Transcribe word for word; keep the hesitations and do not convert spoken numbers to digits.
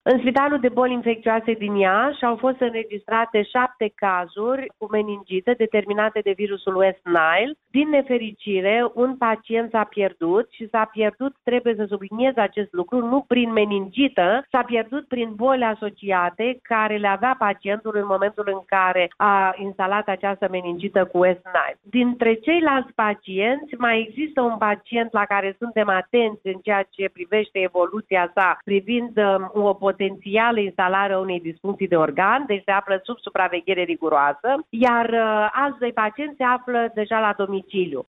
În Spitalul de Boli Infecțioase din Iași au fost înregistrate șapte cazuri cu meningită determinate de virusul West Nile. Din nefericire, un pacient s-a pierdut și s-a pierdut, trebuie să subliniez acest lucru, nu prin meningită, s-a pierdut prin boli asociate care le avea pacientul în momentul în care a instalat această meningită cu West Nile. Dintre ceilalți pacienți, mai există un pacient la care suntem atenți în ceea ce privește evoluția sa, privind um, o potențială instalare a unei disfuncții de organ, deci se află sub supraveghere riguroasă, iar uh, alți doi pacienți se află deja la domiciliu.